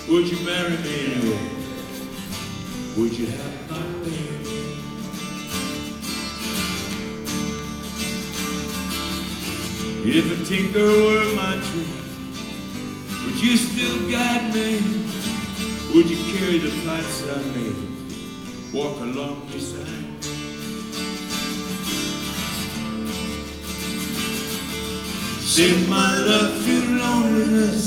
Would you marry me anyway? Would you have my baby? If a tinker were my trade, would you still guide me? Would you carry the pipes I made, walk along beside me? Save my love to loneliness,